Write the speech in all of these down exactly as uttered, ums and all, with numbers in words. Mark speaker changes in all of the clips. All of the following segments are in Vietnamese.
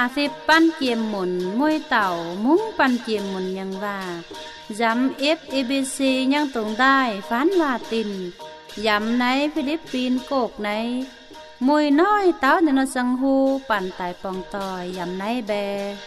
Speaker 1: สิบปั้นเกียมหมุนมวยเต่ามุ้งปั้นเกียมหมุนยังว่าย้ำ เอฟ เอ บี ซี ยังตรงได้ฟันลาตินย้ำในฟิลิปปินส์โกกในมวยน้อยเต้าในนสังหูปั่นตายปองตอยย้ำในแบ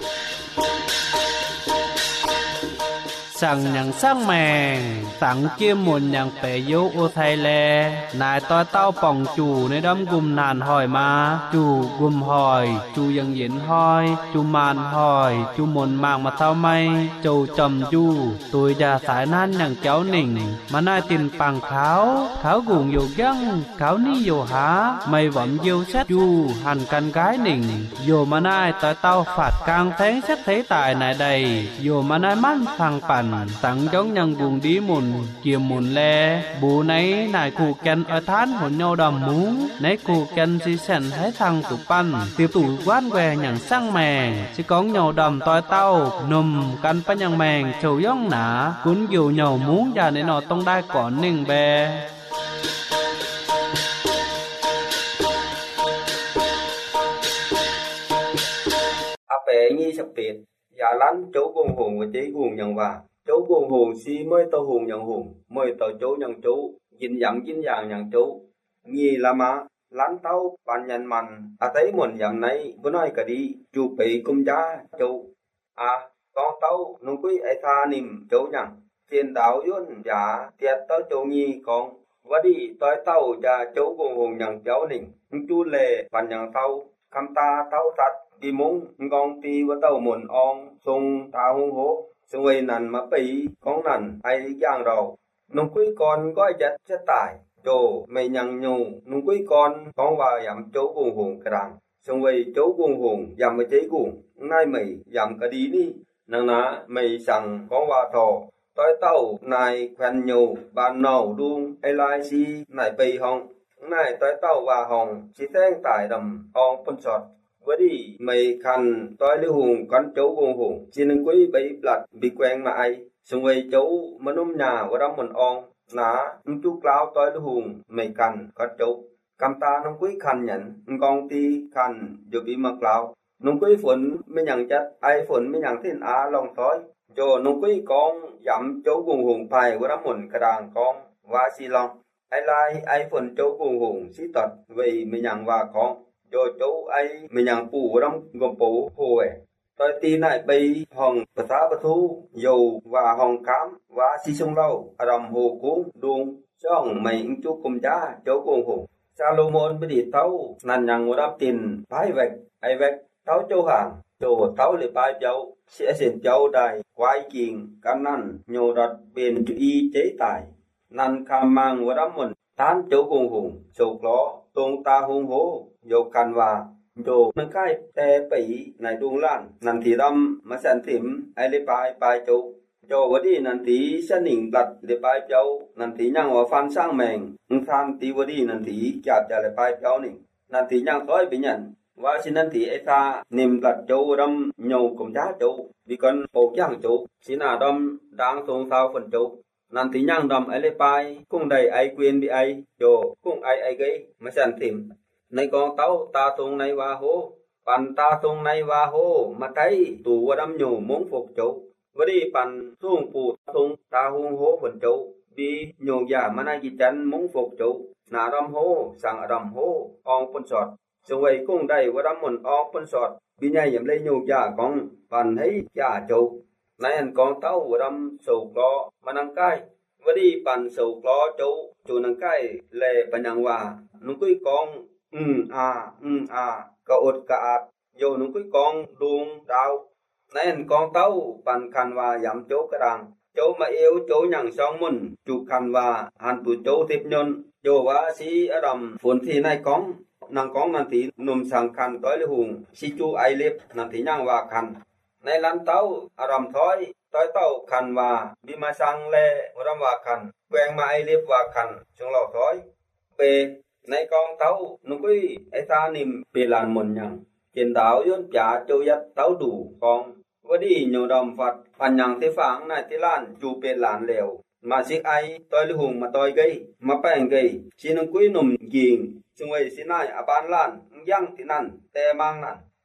Speaker 2: สั่งอย่างสร้างแมงสังเกียมหมุนอย่างเปยโยโอไทยแลนายต้อยเต้าป่องจู่ในดำกุมนานหอยมาจู่กุมหอยจู่ยังเย็นหอยจู่มานหอยจู่หมุนมากมาเท่าไม่จู่จอมจู่ตัวยาสายนั้นอย่างเจ้าหนิ่งมาหน้าตินปังเขาเขากุ่งอยู่ยังเขานี่อยู่หาไม่หวังเยียวเซ็ตจู่หันกันกายหนิ่งโยมาหน้าต้อยเต้าฝาดกลางแทงเซ็ตเทตายนายใดโยมาหน้ามั่นฟังปั่นสังจ้องยังบุงดีหมุนเกี่ยมหมุนแลบูในนายกูแกนอทานหุ่นเงาดำมุ้งในกูแกนสิเซนให้ทางตุปั้นตีตู่ว่านแหวอย่างสร้างแมงสิก้องเงาดำต้อยเต้านมกันปัญญังแมงโฉย่องหนากุนอยู่เงามุ้งอย่าในนอต้องได้ก่อนหนึ่งแบ
Speaker 3: อาเป๋ยี่สิบปีอย่าลั้นโจ๊กงหงvà chế guồng nhận và chỗ guồng hồn si mới tao hồn nhận hồn mới tao chỗ nhận chỗ dinh dặn dinh dàng nhận chỗ nghi là má lán tao bàn nhận màn à thấy mình dặn này bữa nay cả đi chụp bị cung giá chỗ à con tao nung quý ai tha niệm chỗ nhận tiền đạo yun giả tiệt tao chỗ nghi con và đi tới tao ra chỗ guồng hồn nhận cháu nình chú lệ bàn nhận tao cam ta tao thật đi muốn con ti và tao muốn on sung tao hung hố xung quanh nằn mà bị con nằn ai giang rồi nung quý con có chết chết tài chỗ mày nhằng nhù nung quý con con vào dặm chỗ cuồng hùng cái đàn xung quanh chỗ cuồng hùng dặm mà chế cuồng nay mày dặm cả đi đi nằng ná màyสั่งcon vào thò tới tàu này quen nhù bàn nầu đuông ai lai si này bị hong này tới tàu và hong chỉ tên tài đầm on phân sọt với đi mày khăn tôi lưu hùng con cháu cuồng hùng chỉ nên quý bị lật bị quen mà ai xung quanh cháu mà nôm nhà và đâm mình on ná chú cloud tôi lưu hùng mày khăn con cháu cam ta nông quý khăn nhận con ti khăn rồi bị mặc cloud nông quý phun mới nhận chất ai phun mới nhận thiên á lòng thói cho nông quý con dặm cháu cuồng hùng thầy và đâm mình cả đàn con và xì lòng ai lai ai phun cháu cuồng hùng xí tật vì mình nhận và con rồi cháu ấy mình nhận phủ trong gồm phủ hồ ấy tôi tin này bây hồng bát tá bát thu dầu và hồng cám và xi sông lâu ở đầm hồ cuốn đuông xong mình chú cùng cha cháu cùng hồ Salomon mới đi tấu nàn nhận một đám tiền phái vẹt ai vẹt tấu châu hàng châu tấu để bài cháu sẽ xin cháu đài quay kiền căn năn nhô đặt biển chữ y chế tài năn kham mang một đám mình tán cháu cùng hùng sầu ló tung ta hung hố dầu căn và dầu nâng cái tè bỉ này đuông lan năn thì đâm mà sản thím ai lấy bài bài cháu cho vợ đi năn tí sân hình lật để bài cháu năn tí nhang vào phan sang mèn phan tí vợ đi năn tí chạp trả lại bài cháu nè năn tí nhang tối bị nhận và xin năn tí ấy ta niềm lật cháu đâm nhầu cùng giá cháu vì con bầu chẳng cháu xin à đâm đang xuống sau phần cháu năn tí nhang đâm ai lấy bài cũng đầy ai quyền bị ai cho cũng ai ai gây mà sản thím này con tao ta xuống này và hô bàn ta xuống này và hô mà thấy tù và đâm nhổ muốn phục cháu với đi bàn xuống phụ xuống ta hung hố phần cháu vì nhổ giả mà nay chỉ chân muốn phục cháu nà đâm hố sang ở đâm hố on phân sọt xong vậy cũng đầy và đâm mình on phân sọt vì nhảy dầm lên nhổ giả con bàn thấy giả cháu này anh con tao và đâm sầu lo mà năng cay với đi bàn sầu lo cháu chủ năng cay lệ bàn nhang hòa nó quý con ừ à ừ à cậu ột cả dù nó quý con đuông đau này anh con tao bàn khăn và giảm chỗ cái đàn chỗ mà yêu chỗ nhằng xong mình chụp khăn và hàn tụ chỗ tiếp nhân chỗ và si ở đầm phun thì này con nàng con nàng tí nôm sang khăn tối lê hùng si chú ai liếp nàng tí nhang và khăn này lăn tao ở đầm thói tối tao khăn và đi mà sang lê ở đầm và khăn quen mà ai liếp và khăn trong lò thói về này con tao nó quý ai ta niệm về làn một nhằng chiến đáo yun trả châu yết tao đủ con với đi nhiều đồng Phật phản nhằng thế phẳng này thế làn chủ về làn lều mà xích ai tôi lưu hùng mà tôi gây mà bèn gây xin ông quý nằm giềng xung quanh xin này à ban làn giang thế nằn tè mang nằn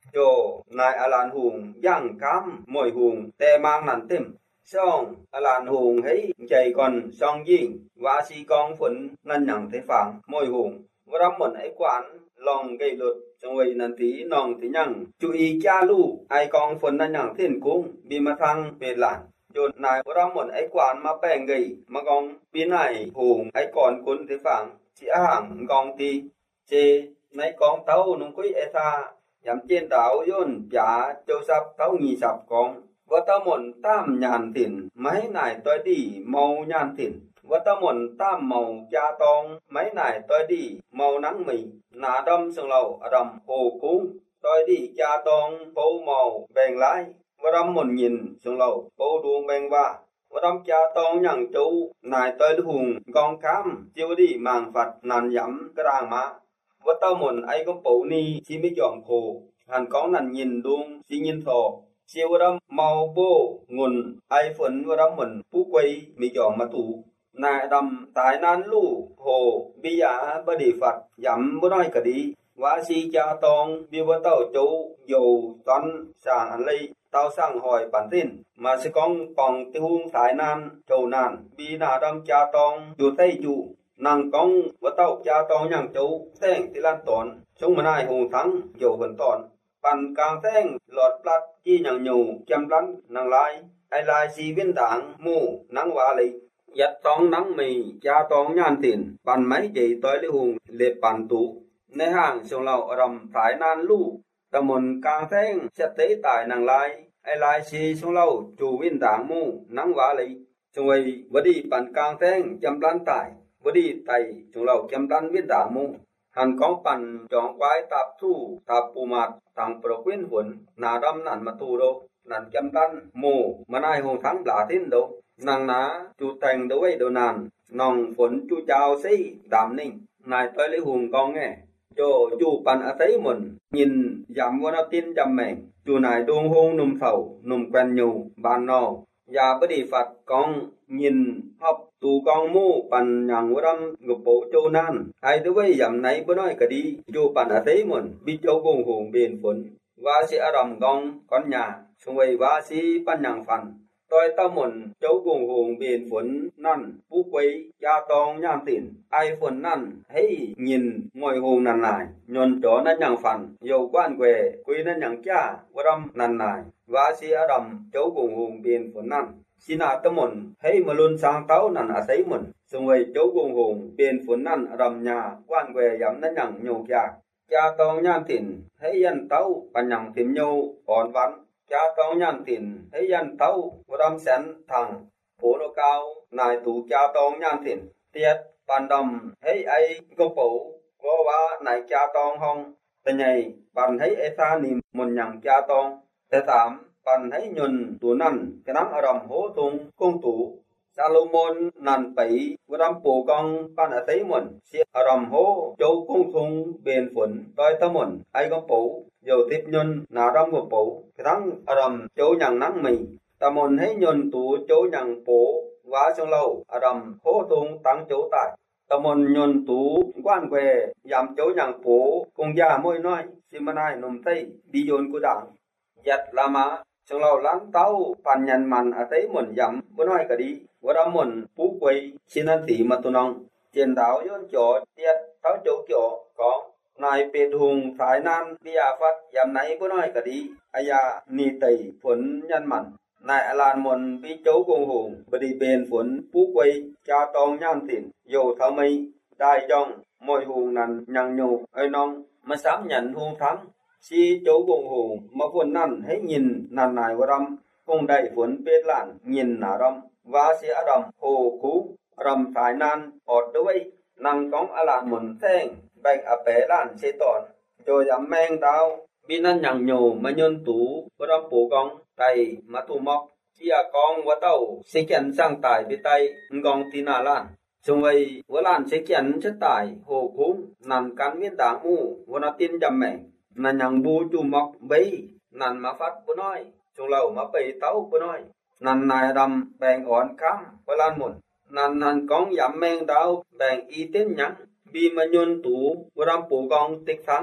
Speaker 3: โจนายอลานหุงย่างคำมวยหุงแต่มางนั่นเต็มซ่องอลานหุงให้ใจก่อนซ่องยิ่งว่าสีกองฝนนั่นหยังเทฝังมวยหุงวรำหมดไอ้กวานลองไกลดจงไว้นันทีน้องที่ยังจุอีจ้าลูไอกองฝนนั่นหยังเท่นกุ้งบีมาทางเมลานโยนนายวรำหมดไอ้กวานมาแป้งไกมากองปีนายหุงไอ้ก่อนคนเทฝังchỉ hàng gong ti chê nay con tàu nung quý e tha yam trên đảo yun giả châu sắp tàu nhì sắp con và tàu mồn tam nhàn thìn mấy này tôi đi màu nhàn thìn và tàu mồn tam màu cha tông mấy này tôi đi màu nắng mì nà đâm sương lầu ở đầm hồ cúng tôi đi cha tông phố màu bèn lái và đâm mồn nhìn sương lầu phố đuông bèn va và đâm cha tông nhằng chú nài tôi hùng con cam chiêu đi màng phật nàn dẫm cái ràng má và tao muốn ai có bổ ni chỉ mới dọn khổ hàn có nàn nhìn đuông chỉ nhìn thọ chiêu và đâm màu bô nguồn ai phấn và đâm mình phú quay mới dọn mà tủ nài đâm tài nan lũ hồ bi giả ba đi phật dẫm bố nói cả đi và si cha tông bi và tao chú dầu toán sàng ăn ly tao sang hỏi bản tin mà sẽ con bằng tiêu hung thái nan trầu nàn bi na đâm cha tông chủ tây chủ nàng con và tao cha tông nhang chú thèn thì lan tòn chúng mình ai hùng thắng dầu vẫn tòn bàn càng thèn lọt lát chi nhang nhù chăm lắm nàng lai ai lai si viên đảng mù nắng hòa lì giật tông nắng mì cha tông nhan tiền bàn mấy gì tới lý hùng liệt bàn tủ nơi hàng sông lầu ở đầm thái nan lũ tao muốn càng thèn sẽ tế tại nàng lai ai lai si sông lâu chủ viên đảng mu nắng vả lý chúng ấy vừa đi bàn càng thèn chăm lăn tại vừa đi tại sông lâu chăm lăn viên đảng mu hàn có bàn chọn quái tạp thu tạp bù mạt thằng pro quyến huấn nà đâm nàn mà tu đâu nàn chăm lăn mù mà nai hùng thắng lạ tin đâu nàng ná chủ thành đâu ấy đâu nàn nòng phấn chu chào xây đàm ninh nài tới lấy hùng con nghe cho chủ bàn ở thấy mình nhìn giảm qua nó tin chăm mèn chủ này đôn hôn nùm thầu nùm quen nhù bàn nò và bất đi phạt con nhìn học tù con mu bàn nhàng qua đâm ngục bộ châu nan ai đối với giảm này bữa nói cả đi chủ bàn ở thấy mình biết châu gồm hồn bền phấn và sẽ đầm con con nhà xung quanh và si bàn nhàng phần tôi tao muốn cháu cùng hồn bền phấn năn phú quý cha tông nhan tiền ai phấn năn hey nhìn ngồi hồn năn này nhon chó nó nhàng phần dầu quan quề quý nó nhàng cha qua đâm năn này và si ở đầm cháu cùng hồn bền phấn năn xin à tao muốn hey mà luôn sang táo năn à thấy mình xung quanh cháu cùng hồn bền phấn năn ở đầm nhà quan quề dám nó nhàng nhổ cha cha tông nhan tiền hey dân táo bàn nhàng tìm nhau còn vắn cha tông nhan tiền thấy dân tấu và đâm sén thằng phố nó cao nài tù cha tông nhan tiền tiết bàn đầm thấy ai có phủ có ba nài cha tông không tên nhầy bàn thấy ai ta niệm một nhằng cha tông thứ tám bàn thấy nhuần tù nằn cái nắm ở đầm hố tung công tủ Salomon nằn bảy và đâm bồ con bàn ở thấy mình sẽ ở đầm hố châu công thung bền phấn đôi tâm mình ai có phủ dầu tiếp nhân nào đâm một bộ cái thằng ở đầm chỗ nhằng nắng mì ta muốn thấy nhân tủ chỗ nhằng bộ vá trong lâu ở đầm hố tung tăng chỗ tại ta muốn nhân tủ quan về giảm chỗ nhằng bộ cùng già môi nói xin mà này nằm tay đi dồn của đảng giật là má trong lâu lắm tao bàn nhận màn ở thấy mình giảm bữa nói cả đi bữa đó mình phú quỳ xin anh tỷ mà tôi nong tiền đáo dồn chỗ tiết tao chỗ chỗ có nàiเป็ด hùng thái nan bia phát giảm này bữa nói cả đi aya ni tây phấn nhân mặn nài alan mồn bi chấu cùng hùng bờ đi bền phấn phú quay cha tông nhan tiền dầu thao mây đại dòng mồi hùng nằn nhằng nhù ơi nong mà sám nhận hùng thắng si chấu cùng hùng mà phấn nằn hết nhìn nằn nài qua đâm cùng đại phấnเป็ด lạn nhìn nà đâm và si ở đầm hồ cú đầm thái nan ọt đuôi năng cống alan mồn thèn bạch ở bé làn xe tòn rồi dám men tao bi nan nhằng nhổ mà nhân tú có đâm bố con tay mà tu móc chia con và tàu xe kiện sang tải bên tay con tí nà lan xung vậy với làn xe kiện chất tải hồ cúng nằm cắn viên đá mu và nó tin dầm mẹ nà nhằng bu chu móc bấy nàn mà phát bố nói xung lầu mà bày tao bố nói nàn này đầm bèn ổn khám với lan một nàn nàn con dám men tao bèn y tên nhắn bi mà nhân tú và đâm bố con tích thắng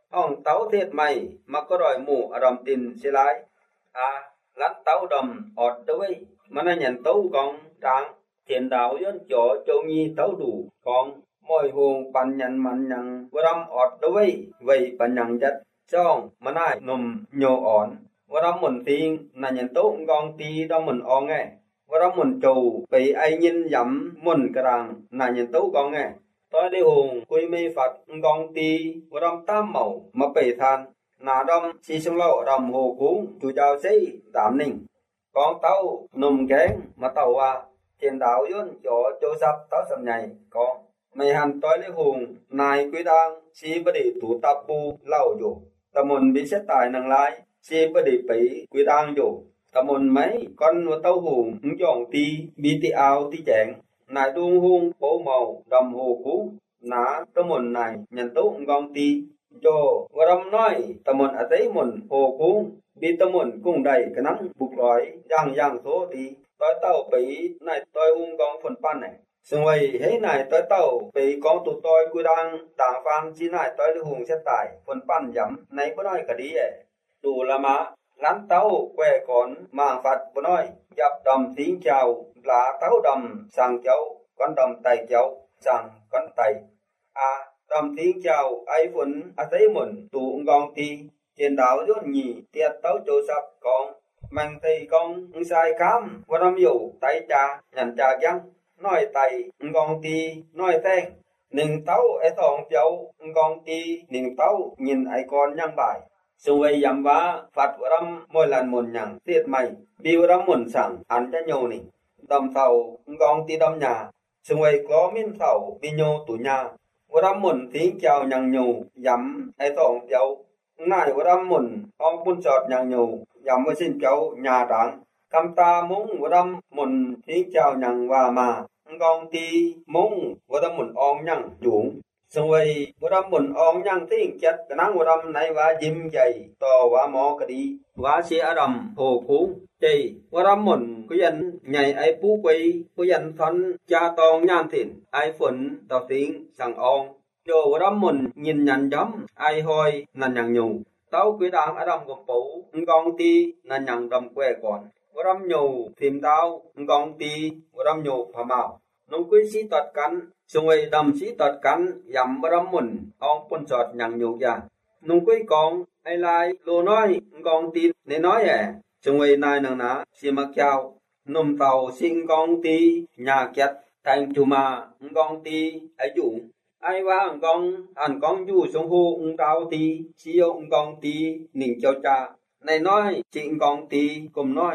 Speaker 3: ห้องเต้าเทศใหม่มักก็รอยหมู่อารมณ์ตินสิหลายอาลันเต้าดำอดด้วยมันnhận tấu con trạng tiền đạo dân chỗ châu nhi tấu đủ con mỗi hồn pan nhận man nhận vram ọt đối vậy pan nhận chất xong mà nai nằm nhô ổn vram mình tiên là nhận tấu con ti đó mình on nghe vram mình trù bị ai nhìn dẫm mình cái rằng là nhận tấu con nghe tôi đi hồn quy mê phật con ti vram tam màu mà bị than là đông si sông lâu đầm hồ cuốn chủ giáo sĩ tạm ninh con tàu nằm kén mà tàu à tiền đạo dân chỗ châu sắp tàu sầm nhảy con mày hành tối lấy hùng này quý đang si bất đi tụ tập bu lâu dù tầm mồn bị xét tài năng lái si bất đi bị quý đang dù tầm mồn mấy con mà tàu hùng dọn ti bị ti ao ti chẹn này đuông hung bố màu đầm hồ cú ná tầm mồn này nhận tấu con ti cho và đâm nói tầm mồn ở đấy mồn hồ cú bị tầm mồn cùng đầy cái nắng bục lói giang giang số thì tôi tàu bị này tôi hung con phần pan này xong rồi thế này tôi tàu bị con tụi tôi quy đang đảng phan chỉ này tôi đi hùng xét tài phần pan dẫm này có nói cả đi ấy đủ là mà lán tàu que con màng phạt có nói dập đầm tiếng chào là tàu đầm sang cháu con đầm tay cháu sang con tay à đầm tiếng chào ai phun à thấy mình tụ con ti tiền đạo rất nhì tiệt tàu chỗ sập con mang thì con sai cám và năm dù tay cha nhận cha găng nói tay con ti nói ten nình tàu ấy thòng cháu con ti nình tàu nhìn ai con nhang bài xung quanh dầm vá phạt của năm mỗi lần một nhang tiệt mày biu năm một sẵn ăn cho nhau nè đầm thầu con ti đâm nhà xung quanh có miếng thầu bi nhau tủ nhà của năm một tiếng chào nhang nhau dầm ấy thòng cháu này của năm một ông phun sọt nhang nhau dầm với xin cháu nhà đảng cam ta muốn của năm một tiếng chào nhang và mà con ti muốn của năm một ông nhang chuộng xong rồi của năm một ông nhang tiếng chết cái nắng của năm này và dìm dày to và mò cái đi và xe đầm hồ phú chị của năm một cái dân ngày ai phú quý cái dân thân cha tôn nhan thìn ai phun tàu tiếng sang ông cho của năm một nhìn nhận giống ai hoi là nhận nhủ tao quý đang ở đầm của phủ con ti là nhận đầm quê còn của năm nhủ tìm tao con ti của năm nhủ phà mạo nông quý sĩ tuật cắn xung quanh đầm sĩ tuật cắn dầm ở đầm mùn ông phun sọt nhận nhủ già nông quý con ai lại lô nói con ti nên nói à xung quanh này nàng ná xì mặc chào nôm tàu xin con ti nhà kết thành chủ mà con ti ấy dũng aiว่าcon anh con du xuống hồ ông đào ti chỉ ông con ti nịnh cho cha này nói chuyện con ti cùng nói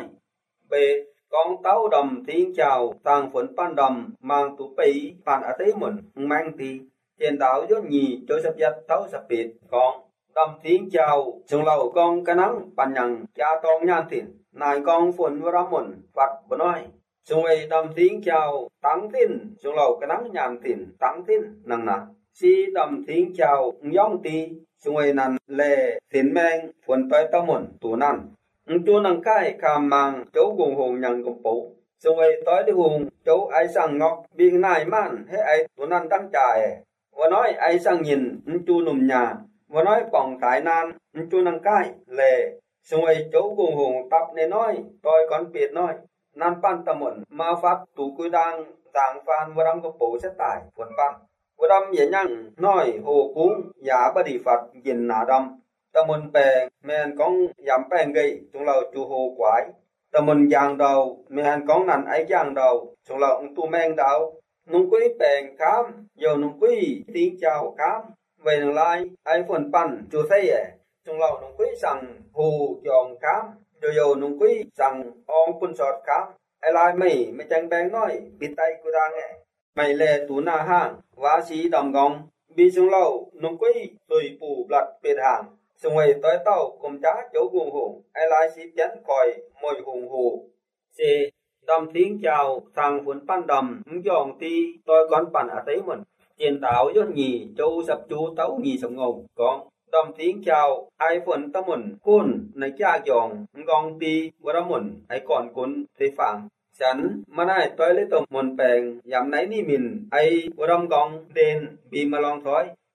Speaker 3: về con táo đầm tiếng chào tàng phấn pan đầm mang tụ bỉ pan ở thế mình mang ti tiền đạo rất nhì cho sắp dắt táo sắp biệt con đầm tiếng chào xuống lầu con cái nắng pan nhằng cha con nhan tiền này con phấn với đám mình phật vừa nói xung quanh đầm tiếng chào tăng tin xuống lầu cái nắng nhàn tin tăng tin năng nà si đầm tiếng chào giống ti xung quanh nàn lệ tiền men phun tới tao muốn tụ nàn chú năng cái cam mang chỗ cùng hùng nhận cùng phụ xung quanh tới đi hùng chỗ ai sang ngọc biên này man hết ai tụ nàn đăng trải và nói ai sang nhìn chú nằm nhà và nói bỏng thái nan chú năng cái lệ xung quanh chỗ cùng hùng tập nên nói tôi còn biết nói nan pan ta mun ma phát tu quy đang tàng phan và đâm có bổ xét tài phun pan và đâm dễ nhang nói hồ cúng giả bất đi phật nhìn nà đâm ta mun bè men con giảm bèn gầy chúng lầu chu hồ quái ta mun giang đầu men con nằn ấy giang đầu chúng lầu tu men đầu nung quý bèn khám giờ nung quý tiếng chào khám về đường lai ai phun pan chu thấy à chúng lầu nung quý rằng hồ giòn khám rồi rồi nung quý rằng ông phun sọt khám ai lai mày mày chẳng bèn nói bị tay của ta nghe mày lệ tú na hang và sĩ đầm gong bị xuống lâu nung quý tùy phủ lật biệt hàng xung quanh tới tàu cùng chá chỗ cuồng hùng ai lai sĩ chén còi mồi hùng hù xì đầm tiếng chào thằng phun pan đầm giòn ti tôi con pan ở đấy mình tiền tạo rất nhì châu sập chú tấu nhì sầm ngầu con đầm tiếng chào ai phun ta mình côn này cha giòn gong ti và đó mình ai còn côn thế phẳngฉัน mà này tôi lấy tôm mình bèn giảm nấy ni mình ai và đâm gong đen bị mà long thói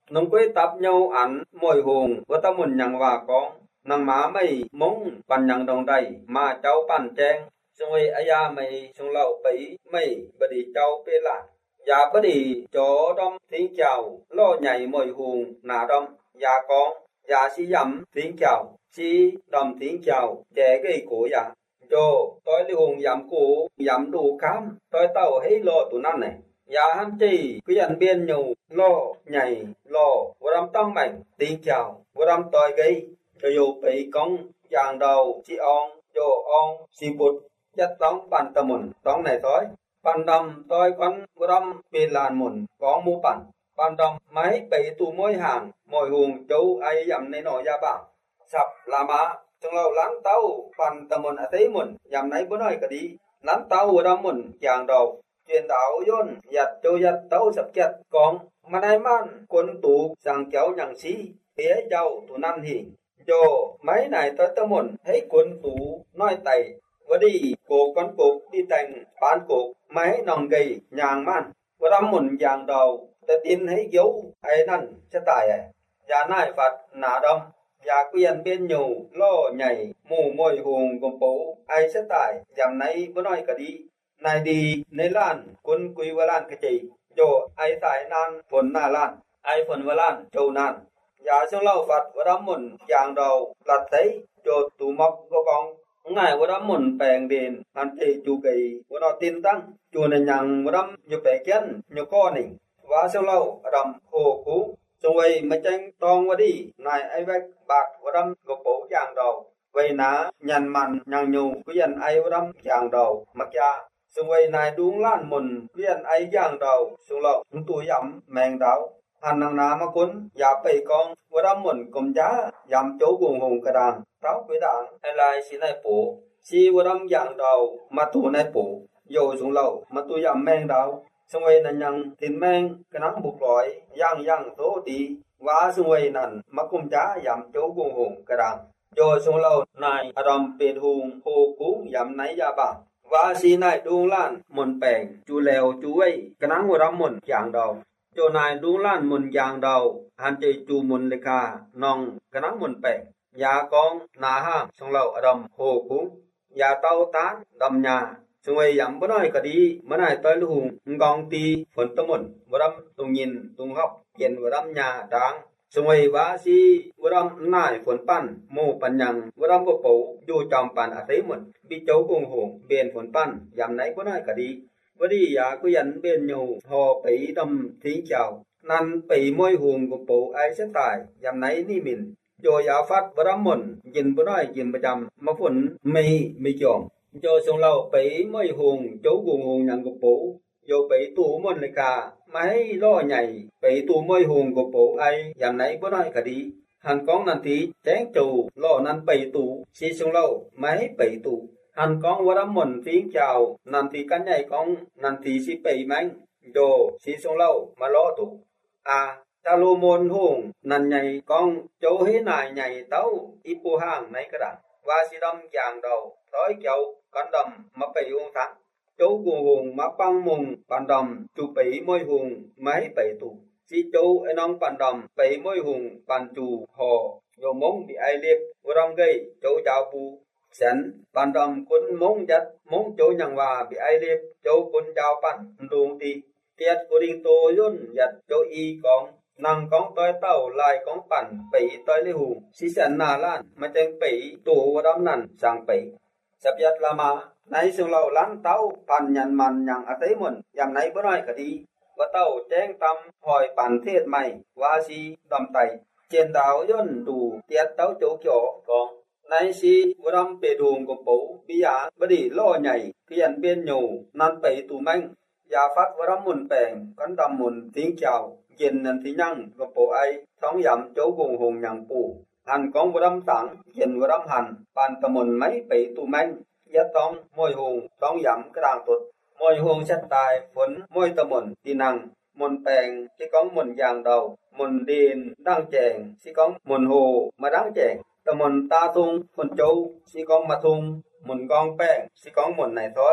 Speaker 3: nông quế tập nhau ảnh mồi hùng với tâm mình nhận và con nàng má mày mong bàn nhận đồng đầy mà cháu bàn trang xong rồi ai ya mày xong lâu bấy mày bà đi cháu bê lại dạ bà đi cho đông tiếng chào lo nhảy mồi hùng nà đông dạ con dạ si dặm tiếng chào si đồng tiếng chào trẻ gây cổ dạ cho tôi đi hùng dặm cổ dặm đủ khám tôi tao hết lo tụi năn này dạ hắn chỉ cứ dặn biên nhủ lo nhảy lo vô đâm tăng mạnh tiếng chào vô đâm tôi gây cho dù bị công dạng đầu chi on cho on si bụt chất tống bàn tầm mùn tống này thôi bàn đầm tôi con vô đâm bị làn mùn có mu bàn bàn đầm máy bị tù môi hàng mồi hùng chú ai dặm nên nổi ra bảng sập là má trong lâu lán tao bàn tầm mùn ở thế mùn dặm nấy bữa nói cả đi lán tao vô đâm mùn dạng đầu truyền đạo yôn giật châu giật tấu sập chặt con mà nay man quân tụ sang kéo nhằng xí phía dâu tụ năm thì cho mấy này tới tâm hồn thấy quân tụ nói tay và đi cổ con cục đi thành bán cục mấy nòng gầy nhàng man và đâm mồn giàng đầu ta tin thấy dấu ai năn sẽ tài à nhà này phật nã đông nhà quyền bên nhủ lo nhảy mù mồi hùng gồm bố ai sẽ tài giảm nay bữa nói cả đi này đi nấy lan quân quý và lan cái gì cho ai tại nan phồn na lan ai phồn và lan châu nan giả xong lâu phật và đám mồn giàng đầu lật thấy cho tụ mọc có con ngài và đám mồn bèn đền hắn thì chủ kỳ và nó tin tăng chùa này nhằng và đám nhiều bè kiến nhiều con này và xong lâu đầm hồ cú xong vậy mà tranh tông và đi này ai bách bạc và đám gục bố giàng đầu vậy ná nhằn mặn nhằng nhù cứ dần ai và đám giàng đầu mặc ra xong vậy này đúng lan mồn cứ dần ai giàng đầu xong lâu chúng tôi dặm mèn đảo hành năng nà mà cuốn giả bầy con và đám mồn cùng giá dặm chỗ buồn hùng cả đàn táo quý đạn hay lại xí này bố xí và đám giàng đầu mà tù này bố dồi xuống lâu mà tôi dặm mèn đảo xong vậy là nhận tin mèn cái nắng buộc loại giang giang tố đi và xong vậy nằn mà cùng giá dặm chỗ buồn hùng cả đàn rồi xuống lâu này đầm biệt hùng hồ cú dặm nấy ra bảng và xí này đuông lan mồn bèn chú lèo chú ấy cái nắng của đám mồn giàng đầu chỗ này đuông lan mồn giàng đầu hắn chơi chú mồn lê kha nòng cái nắng mồn bèn nhà con nà hàng xong lâu ở đầm hồ cú nhà tao tán đầm nhà xong rồi dặm bữa nói cả đi bữa này tới lúc hùng ngon ti phấn tâm mồn bữa đâm tung nhìn tung góc hiện bữa đâm nhà đáng xong rồi vá si bữa đâm nải phấn pan mù pan nhằng bữa đâm bộ bố dù chồng pan ở thế mồn bị cháu cùng hùng bên phấn pan dặm nấy bữa nói cả đi bữa đi à cứ dẫn bên nhủ hồ bị đâm tiếng chào năn bị môi hùng của bộ ai sẽ tài dặm nấy ni mình rồi giáo phát bữa đâm mồn nhìn bữa nói nhìn bữa chầm mà phấn mì mì chồng cho xong lâu bị môi hùng cháu cùng hùng nhận của bộ rồi bị tù mồn lại cả máy lo nhảy bị tù môi hùng của bộ ai dặm nấy bữa nói cả đi hắn con năn tí chén chủ lo năn bị tù xí xong lâu máy bị tù hắn con qua đám mồn tiếng chào năn tí cắn nhảy con năn tí xí bị mánh đồ xí xong lâu mà lo tù à ta lô môn hùng năn nhảy con chỗ hế này nhảy tấu ít bộ hàng này cái đàn và xí đâm giàng đầu tới châu con đầm mà bị hùng thắng chỗ cùng hùng mà băng mùng bàn đầm chủ bị môi hùng máy bị tù xí chỗ anh ông bàn đầm bị môi hùng bàn chủ hồ rồi mông bị ai liệt vừa đâm gây chỗ chào bù sẵn bàn đầm quân mông dắt mông chỗ nhằng và bị ai liệt chỗ quân chào bàn đuông tì tiết của đình tô yun dắt chỗ y con năng con tôi tàu lại con bàn bị tôi lê hùng xí sẵn nà lan mà chân bị tù và đâm nằn sang bị sắp dắt là mà nay xuống lâu lán tàu bàn nhận màn nhằng ở thế mồn dằm nay bữa nói cả đi và tàu chén tâm hỏi bàn thiết mày và si đầm tay trên đảo yun đủ tiết tàu chỗ chỗ con nay si vừa đâm bề đùm của bố bây giờ bất đi lo nhảy khiển bên nhủ nan bể tù manh gia phát vừa đâm mồn bèn con đâm mồn tiếng chào nhìn nền tí nhăng của bố ấy thống dặm chỗ cùng hùng nhằng phủ hành con vừa đâm tặng nhìn vừa đâm hành bàn tầm mồn mấy bể tù manh giá tông môi hùng thống dặm cái đàng tuột môi hùng xét tài phấn môi tầm mồn tí năng mồn bèn chỉ có mồn giàng đầu mồn điền đang chèn chỉ có mồn hồ mà đang chèn tầm mồn ta thung phần châu chỉ có mà thung mồn con bèn chỉ có mồn này thôi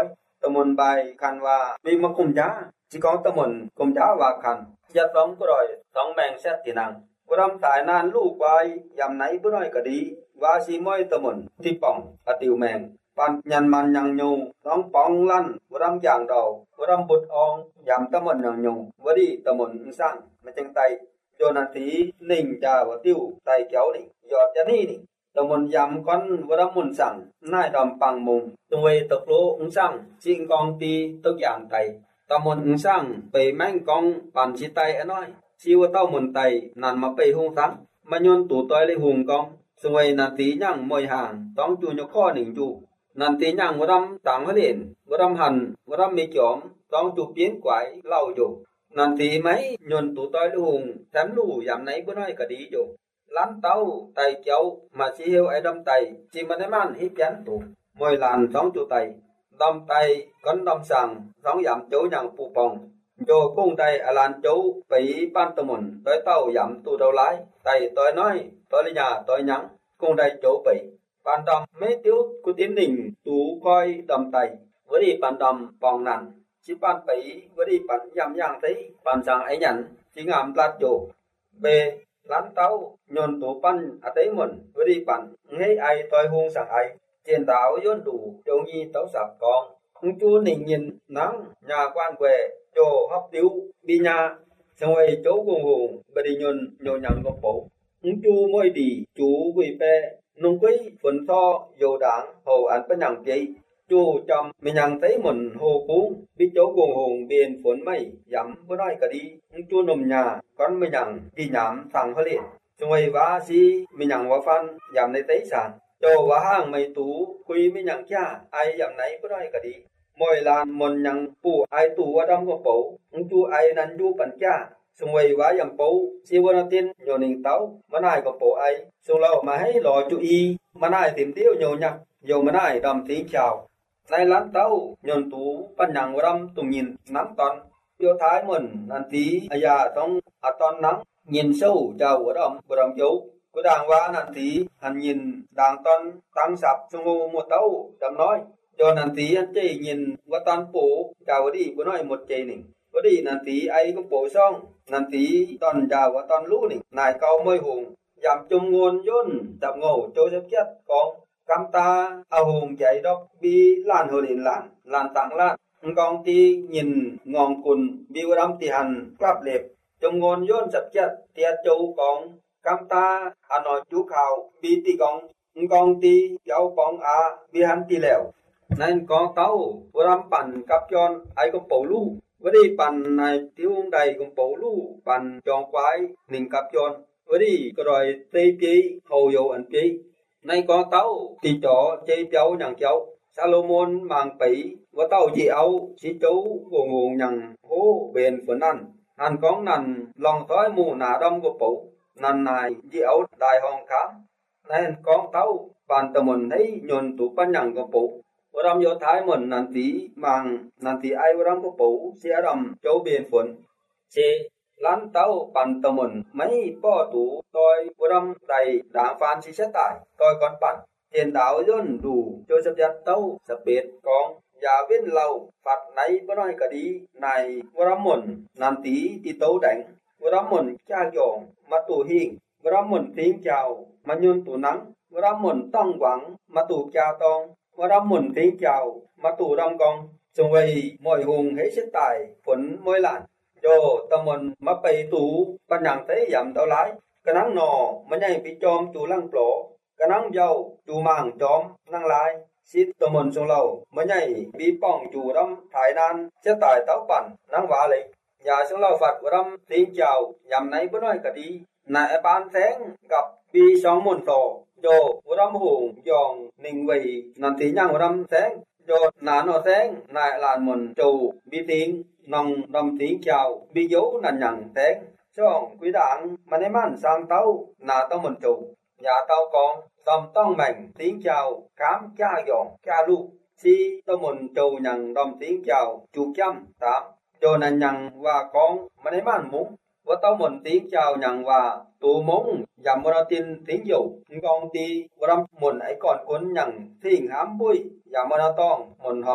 Speaker 3: ตะมนใบคันว่ามีมาคุมยาสิกองตะมนคุมยาว่าคันจะต้องก็ร่อยต้องแบ่งเสตินังบ่รำตายนานลูกไว้ยามไหนบ่น้อยก็ดีว่าสิม้อยตะมนที่ป่องอติวแมงปันยันมันยังอยู่ต้องปองลั่นบ่รำอย่างดอกบ่รำบุดอองยามตะมนยังอยู่บ่ดีตะมนสร้างมาจังไตโยนันทีนิ่งจาวติวไตเกียวนี่ยอดจะนี่นี่ตะมนยำก้อนวรมุนสั่งนายดอมปังมุงตงเวตกโลอุงสั่งจิงกองตีตกอย่างไตตะมนอุงสั่งไปแม่งกองปันชิไตอน้อยชีวเต้ามนไตนันมาไปหงสังมาโยนตู่ต้อยเลยหุงกองสงเวนันตีย่างมวยห่างต้องจูยข้อหนึ่งจูนันตีย่างวรำต่างเล่นวรำหันวรำมีจอมต้องจูเปียนกวายเล่าอยู่นันทีไหมยนตู่ต้อยเลยหุงแถมลู่ยามไหนบ่น้อยก็ดีอยู่ล้านเต้าไตเจ้ามาสิเฮวไอ้ดำไตจิมันได้มันฮิยันตุมวยลานสองจุไตดำไตก้อนดำสั่งสองยำโจยังปูปองโจกุ้งไตอลานโจไปปั้นตะมุนต้อยเต้ายำตูเดาไลไตต้อยน้อยต้อยลิญาต้อยยังกุ้งไตโจไปปันดำไม่ติ้วกุตินหนึ่งตูก้อยดำไตวดีปันดำปองนันชิปันไปวดีปันยำย่างตีปันสั่งไอ้ยันจิงามปลัดโจเบล้านเต้าโยนตูปั้นอเตมนวดีปันให้ไอต้อยหงสั่งไอเจียนดาวย้อนดูจงยีเต้าสับกองหงจูหนิ่งยินนังญาquan quẹโจฮับติวบีญาสงวยโจกงหงบดียนโยยังกบปูหงจูมวยดีจูกุยเปนุ่งกุยฝนท่อโยดังโหอันเป็นอย่างจีจูจอมมียังเตมนโหคุ้งบิโจกงหงเบียนฝนไม่ย้ำบ่น้อยก็ดีหงจูนมญาก้อนมียังดีหยามสั่งเขาเล่นสงวยวาซีมียังว่าฟันย้ำในเตสานโจว่าห้างไม่ตูคุยมียังจ้าไอย้ำไหนบ่น้อยก็ดีมวยลานมนยังปูไอตูว่าดำก็ปูหงจูไอนันยูปัญจ้าสงวยว่ายังปูซีวันตินโยนิงเต้ามันไอก็ปูไอส่งเรามาให้รอจูอีมันไอติมเตี้ยวโยยักโยมันไอดำทิ้งชาวในล้านเต้าโยนตูปัญญังวรำตุงยินน้ำตอนโยท้ายมันนันทีอายาต้องอัตอนนังยินเศร้าเจ้าวรำวรำโยก็ดังว่านันทีหันยินดังตอนตั้งสับสงโมเต้าจำน้อยโยนันทีอันเจยินว่าตอนปูเจ้าวดีบ่น้อยหมดเจหนึ่งวดีนันทีไอก็ปูซ่องนันทีตอนเจ้าว่าตอนรู้หนึ่งนายเก่ามวยหงยำจุงงวนย่นจับโง่โจเจ็บเจ็บกองกำตาเอาหงใจดอกบีลานโหลินลานลานต่างลานกองตียินงองกุนบิวรำตีหันกลับเล็บจุงงวนย่นจับเจ็บเตียโจกองกำตาอนอยจูข่าวบีตีกองกองตีเจ้าปองอาบีหันตีแล้วนั่นกองเต้าวรำปั่นกับจอนไอก็ปูลู่วดีปั่นในที่วงใดก็ปูลู่ปั่นจองควายหนึ่งกับจอนวดีก็รอยเตยปีโหโยอันปีในกองเต้าตีจ่อเจียวอย่างเจ้าซาโลมอนมังปีว่าเต้าจีเอาสิจูงงงอย่างโหเบนฝนนั่นหันกองนั่นลองท้อยหมู่หนาดำก็ปูนั่นนายจีเอาได้ห้องค้ำนั่นกองเต้าปั่นตะมนให้ยนตุปัญญังก็ปูวรำโยท้ายมันนันทีมังนันทีไอวรำก็ปูเสียรำโจเบียนฝนเชล้านเต้าปันตะมนไม่ป้อตูตอยวรำใดด่างฟานชิชะตายตอยก่อนปั่นเทียนดาวย่นดูโจสับยัดเต้าสเปดกองยาเว้นเหล่าฝัดไหนบ่น้อยก็ดีในวรำมนนันทีตีโตแดงวรำมนจ้างยองมาตูหิงวรำมนทิ้งเจ้ามันยุนตูนังวรำมนต้องหวังมาตูเจ้าตองวรำมนทิ้งเจ้ามาตูรำกองจงไว้มวยหงให้ชิตายฝนมวยหลานโจตะมนมาไปตูปัญญังเตยำเต้าหลายกะนังหนอมันใหญ่ปีจอมจูลังโปรกะนังเย้าจูมางจอมนั่งหลายสิตะมนทรงเรามันใหญ่ปีป้องจูรำถ่ายนานเสียตายเต้าปั่นนั่งว่าเลยอย่าทรงเราฝัดรำทิ้งเจ้ายำไหนบ่น้อยก็ดีนายปานแสงกับปีสองมนโตโจรำหงยองนิ่งไว้นันทีย่างรำแสงโจนานอแสงนายลานมนจูบีทิ้งนองดำทิ้งเจ้าบีโยนันยังแสงช่องกุยด่างมันให้มันสร้างเต้านาต้องมนจูอย่าเต้ากองดำต้องแม่งทิ้งเจ้าขามจ้าหยองจ้าลูกซีต้องมนจูยังดำทิ้งเจ้าจูจ้ำตามโจนันยังว่ากองมันให้มันมุ้งว่าเต้าหมนทิ้งเจ้าอย่างว่าตูมงยำมรตินทิ้งอยู่กองตีวรำหมนไอก่อนคนอย่างทิ้งหามปุ้ยยำมรตองหมนหอง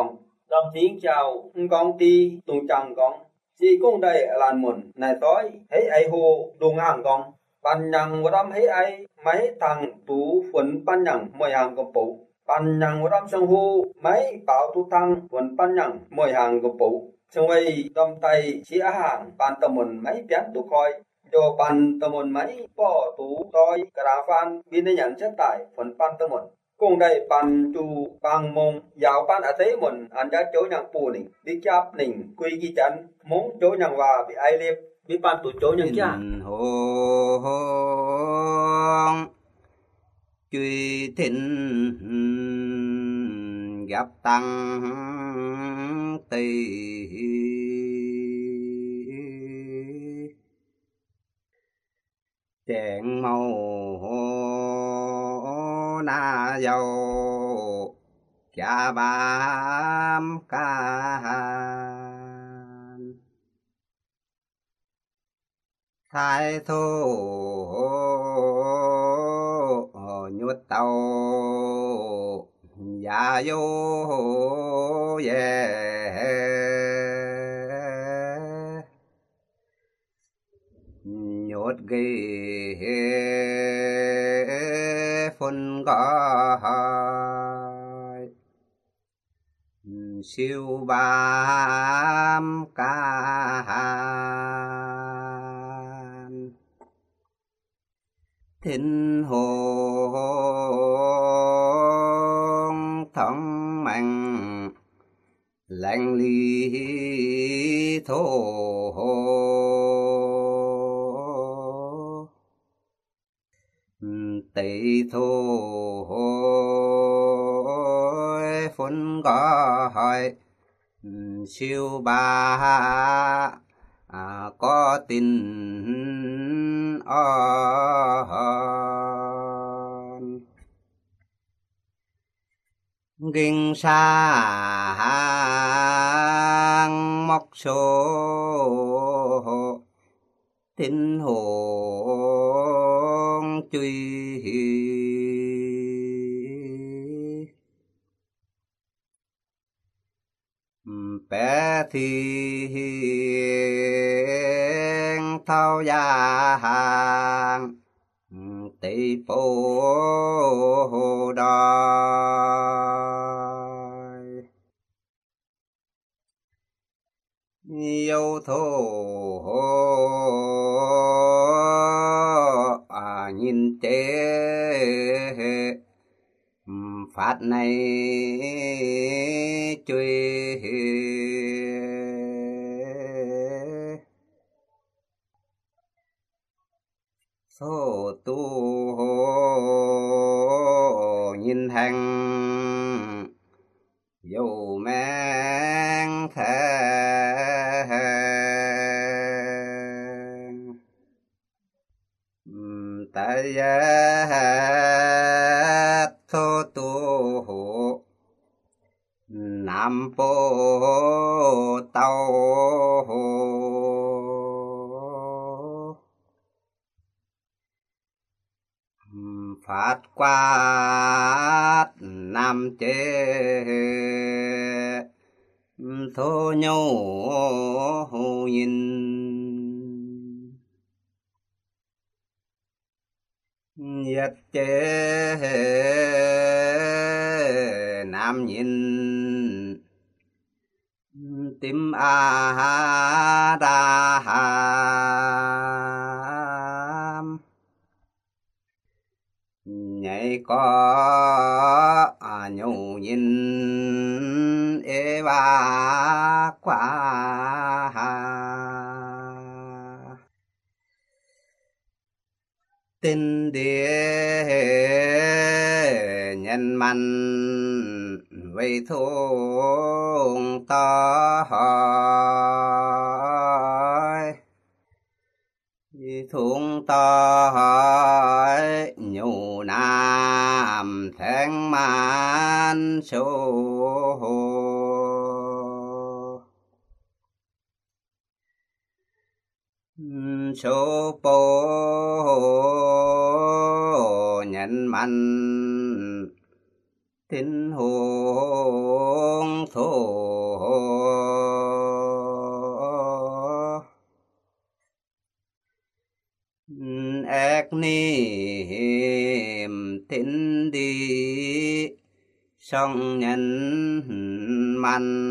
Speaker 3: Đâm tiếng chào con ti tung chẳng con chỉ cũng đây làn mồn này tối thấy ai hồ đùng hàng con pan nhang đâm thấy ai mấy thằng tú phấn pan nhang mồi hàng con phụ pan nhang đâm sông hồ mấy bảo tu thăng phấn pan nhang mồi hàng con phụ xong rồi đâm tay chỉ hàng pan tầm mồn mấy biến tu coi cho pan tầm mồn mấy bỏ tú toi cả phan bên đây nhận chất tại phấn pan tầm mồn cùng đây pan chu bang mông giáo pan ở thế mồn anh đã chỗ nhang pù nỉnh đi chắp nỉnh quy ghi chắn muốn chỗ nhang và bị ai liệp bị pan tụ chỗ nhang cha
Speaker 4: hong truy thịnh gặp tăng tỳ chẹn màu na dầu cha bám ca thái thô nhuất tàu dạ vô về nhốt ghi phun gọi siêu bám ca thính hồn thắng mạnh lạnh ly thô tỷ thô phun gọi siêu ba à, có tin on kinh sang móc số tin hồn truy bé thiên thao gia hàng tỷ phú đòi yêu thô à, nhìn chế phát này truy số tu nhìn hành dầu mang thế tại thô tu nam bồ tàu phát quát nam chế thô nhau nhìn Nhật chế nam nhìn tim a đa ham nhảy có à nhủ nhìn ê ba quá tin địa nhân man vì thương to hỏi thương to hỏi nhủ nam tháng man số số bố nhận mạnh tin hồn thổ thét niệm tin đi song nhân man